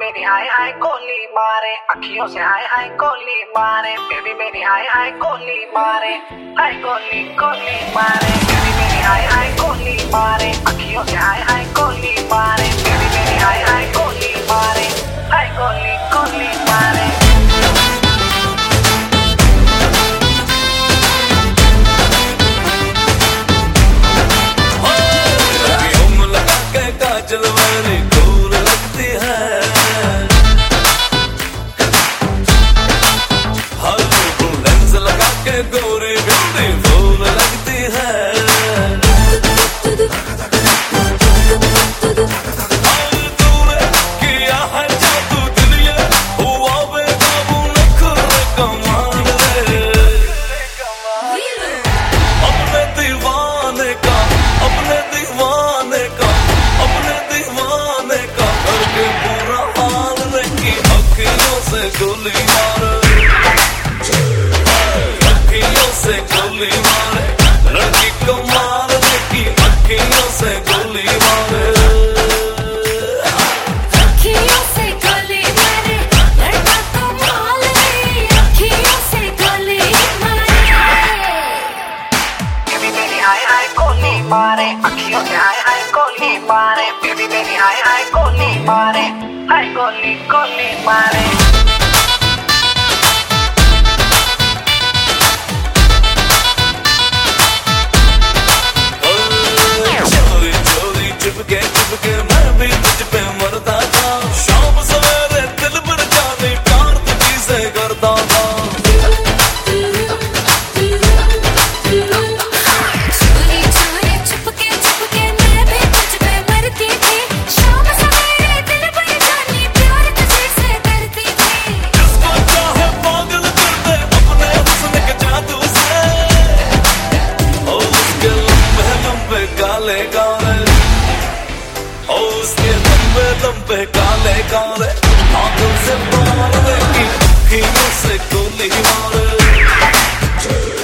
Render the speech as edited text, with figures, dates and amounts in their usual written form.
मेरी हाय हाय गोली मारे, अखियों से हाय हाय गोली मारे, बेबी मेरी हाय हाय गोली मारे, हाय गोली गोली मारे, बेबी मेरी हाय हाय गोली मारे, अखियों से हाय हाय गोली मारे, बेबी मेरी हाय हाय गोली मारे, हाय गोली गोली मारे। गोरी बिंदी फूल लगती है, तूने किया है जादू दुनिया, हुआ बेकाबू नखरे कमाल रे। अपने दीवाने का, अपने दीवाने का, अपने दीवाने का करके बुरा हाल रे की अखियों से गोली मार, से गोली मारे, लड़की को मार की अखियों से गोली मारे, अखियों से गोली मारे, लड़का को मार दे, अखियों से गोली मारे। बेबी मेरी हाय हाय गोली मारे, अखियों से हाय हाय गोली मारे, बेबी मेरी हाय हाय गोली मारे, हाय गोली गोली मारे। चुपके मैं भी तुझ पे मरता था, शाम सवेरे दिल भर जाने प्यार तुझी से करता था। चोरी चोरी चुपके चुपके मैं भी तुझ पे मरती थी, शाम सवेरे दिल भर जाने प्यार तुझी से करती थी। जिसको चाहे पागल कर दे अपने हुस्न के जादू से, ओ उसके लंबे लंबे काले काले, उसके लंबे लंबे काले काले हाथों से मार दे की अखियों से गोली मारे।